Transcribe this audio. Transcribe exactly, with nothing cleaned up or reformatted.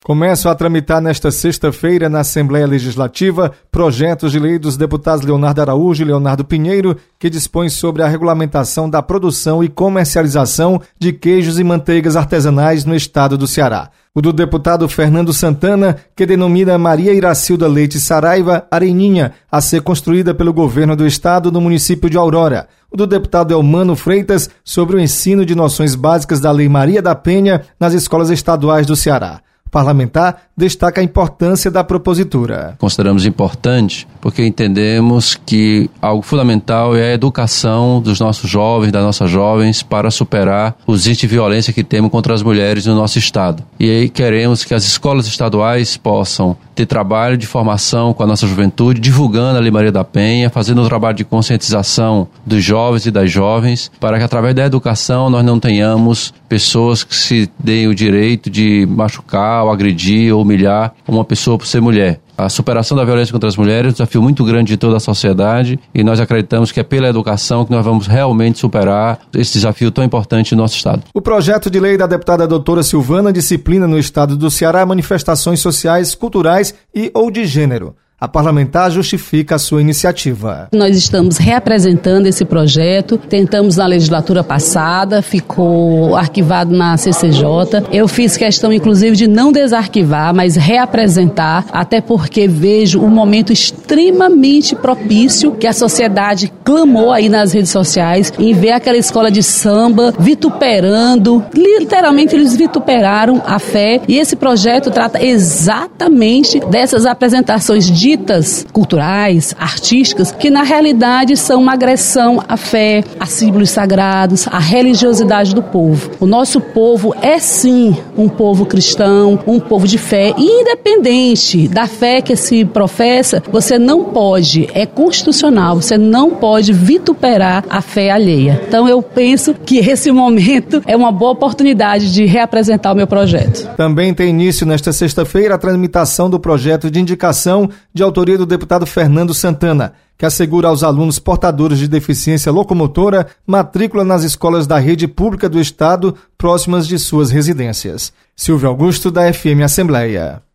Começam a tramitar nesta sexta-feira na Assembleia Legislativa projetos de lei dos deputados Leonardo Araújo e Leonardo Pinheiro que dispõem sobre a regulamentação da produção e comercialização de queijos e manteigas artesanais no estado do Ceará. O do deputado Fernando Santana, que denomina Maria Iracilda Leite Saraiva Areninha, a ser construída pelo governo do estado no município de Aurora. O do deputado Elmano Freitas, sobre o ensino de noções básicas da Lei Maria da Penha nas escolas estaduais do Ceará. O parlamentar destaca a importância da propositura. Consideramos importante porque entendemos que algo fundamental é a educação dos nossos jovens, das nossas jovens, para superar os índices de violência que temos contra as mulheres no nosso estado. E aí queremos que as escolas estaduais possam ter trabalho de formação com a nossa juventude, divulgando a Lei Maria da Penha, fazendo um trabalho de conscientização dos jovens e das jovens, para que através da educação nós não tenhamos pessoas que se deem o direito de machucar, ou agredir, ou humilhar uma pessoa por ser mulher. A superação da violência contra as mulheres é um desafio muito grande de toda a sociedade e nós acreditamos que é pela educação que nós vamos realmente superar esse desafio tão importante no nosso estado. O projeto de lei da deputada doutora Silvana disciplina no estado do Ceará manifestações sociais, culturais e ou de gênero. A parlamentar justifica a sua iniciativa. Nós estamos reapresentando esse projeto, tentamos na legislatura passada, ficou arquivado na C C J. Eu fiz questão, inclusive, de não desarquivar, mas reapresentar, até porque vejo um momento extremamente propício que a sociedade clamou aí nas redes sociais em ver aquela escola de samba vituperando, literalmente eles vituperaram a fé, e esse projeto trata exatamente dessas apresentações de ditas culturais, artísticas, que na realidade são uma agressão à fé, a símbolos sagrados, à religiosidade do povo. O nosso povo é sim um povo cristão, um povo de fé, e independente da fé que se professa, você não pode, é constitucional, você não pode vituperar a fé alheia. Então eu penso que esse momento é uma boa oportunidade de reapresentar o meu projeto. Também tem início nesta sexta-feira a tramitação do projeto de indicação de autoria do deputado Fernando Santana, que assegura aos alunos portadores de deficiência locomotora matrícula nas escolas da rede pública do estado próximas de suas residências. Silvio Augusto, da F M Assembleia.